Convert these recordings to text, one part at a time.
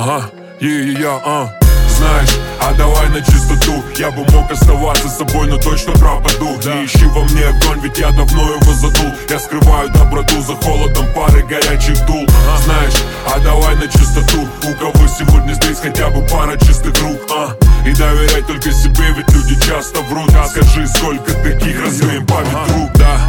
Знаешь, а давай на чистоту. Я бы мог оставаться собой, но точно пропаду. Не ищи во мне огонь, ведь я давно его задул. Я скрываю доброту за холодом пары горячих дул. Знаешь, а давай на чистоту. У кого сегодня здесь хотя бы пара чистых рук, И доверяй только себе, ведь люди часто врут. Скажи, сколько таких развеем по ветру,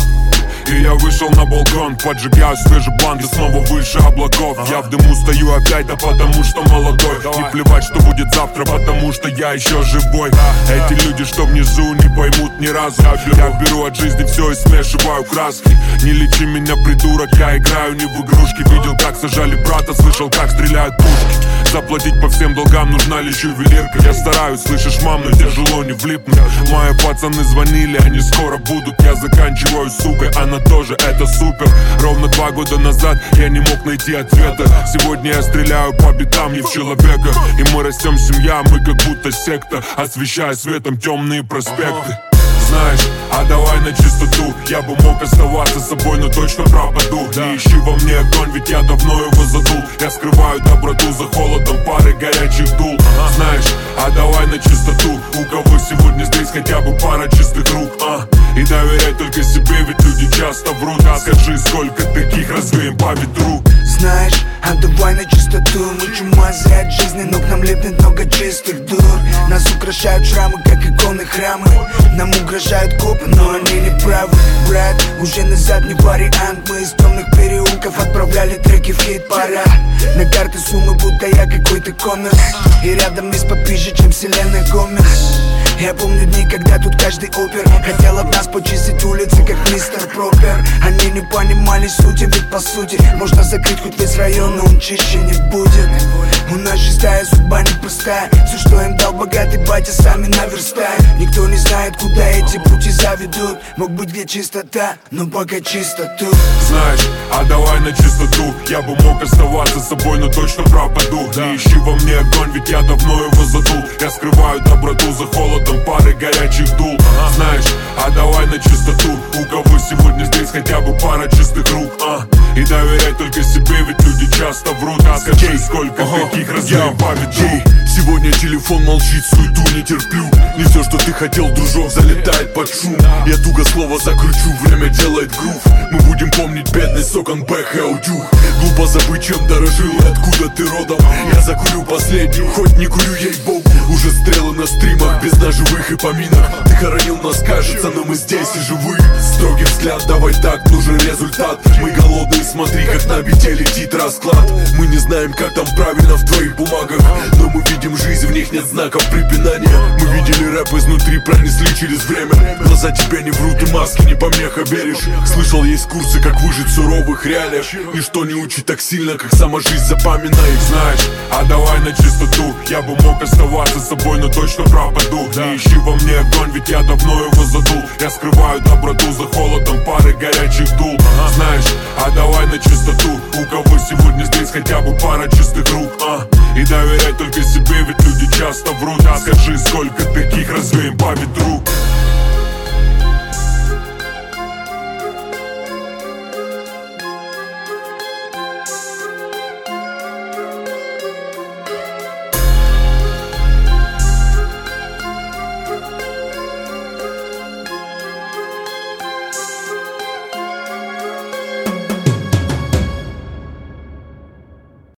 И я вышел на балкон, поджигаю свежий блант и снова выше облаков. Я в дыму стою опять, да потому что молодой. Не плевать, что будет завтра, потому что я еще живой. Эти люди, что внизу, не поймут ни разу. Я беру от жизни все и смешиваю краски. Не лечи меня, придурок, я играю не в игрушки. Видел, как сажали брата, слышал, как стреляют пушки. Заплатить по всем долгам нужна лишь ювелирка. Я стараюсь, слышишь, мам, но тяжело не влипнуть. Мои пацаны звонили, они скоро будут. Я заканчиваю с сукой, она тоже, это супер. Ровно 2 года назад я не мог найти ответа. Сегодня я стреляю по битам, не в человека. И мы растем семья, мы как будто секта, освещая светом темные проспекты. Знаешь, а давай на чистоту. Я бы мог оставаться собой, но точно пропаду. Не ищи во мне огонь, ведь я давно его задул. Я скрываю доброту за холодом пары горячих дул. Знаешь, а давай на чистоту. У кого сегодня здесь хотя бы пара чистых рук, И доверяй только себе, ведь люди часто врут. Скажи, сколько таких развеем по ветру. Знаешь, а давай на чистоту. Мы чумазы от жизни, но к нам липнет много чистых дур. Нас украшают шрамы, как иконы храмы. Нам угрожают копы, но они не правы. Брат, уже назад не вариант. Мы из темных переулков отправляли треки в хит-парад. На карты суммы, будто я какой-то коммерс. И рядом есть попизже, чем вселенная Гомес. Я помню дни, когда тут каждый опер хотел от нас почистить улицы, как мистер Пропер. Они не понимали сути, ведь по сути можно закрыть хоть весь район, но он чище не будет. У нас шестая судьба непростая. Все, что им дал богатый батя, сами наверстаем. Никто не знает, куда эти пути заведут. Мог быть где чистота, но пока чистоту. Знаешь, а давай на чистоту. Я бы мог оставаться собой, но точно пропаду. Не ищи во мне огонь, ведь я давно его задул. Я скрываю доброту за холодом пары горячих дул. Знаешь, а давай на чистоту. У кого сегодня здесь хотя бы пара чистых рук, И доверяй только себе, ведь люди часто врут. Скажи, сколько таких развеем по ветру. Сегодня телефон молчит, суету не терплю. Не все, что ты хотел, дружок, залетает под шум. Я туго слово закручу, время делает грув. Мы будем помнить бедность, окон бэх и аудюх. Глупо забыть, чем дорожил и откуда ты родом. Я закурю последнюю, хоть не курю, ей-богу. Уже стрелы на стримах, без ножевых и поминок. Ты хоронил нас, кажется, но мы здесь и живы. Строгий взгляд, давай так, нужен результат. Мы голодные, смотри, как на бите летит расклад. Мы не знаем, как там правильно в твоих бумагах, но мы видим жизнь, в них нет знаков препинания. Мы видели рэп изнутри, пронесли через время. Глаза тебя не врут и маски не помеха, веришь? Слышал, есть курсы, как выжить в суровых реалиях. Ничто не учит так сильно, как сама жизнь, запоминай. Знаешь, а давай на чистоту. Я бы мог оставаться собой, но точно пропаду. Не ищи во мне огонь, ведь я давно его задул. Я скрываю доброту за холодом пары горячих дул. Знаешь, а давай на чистоту. У кого сегодня здесь хотя бы пара чистых рук, И доверяй только себе, ведь люди часто врут. Скажи, сколько таких развеем по ветру.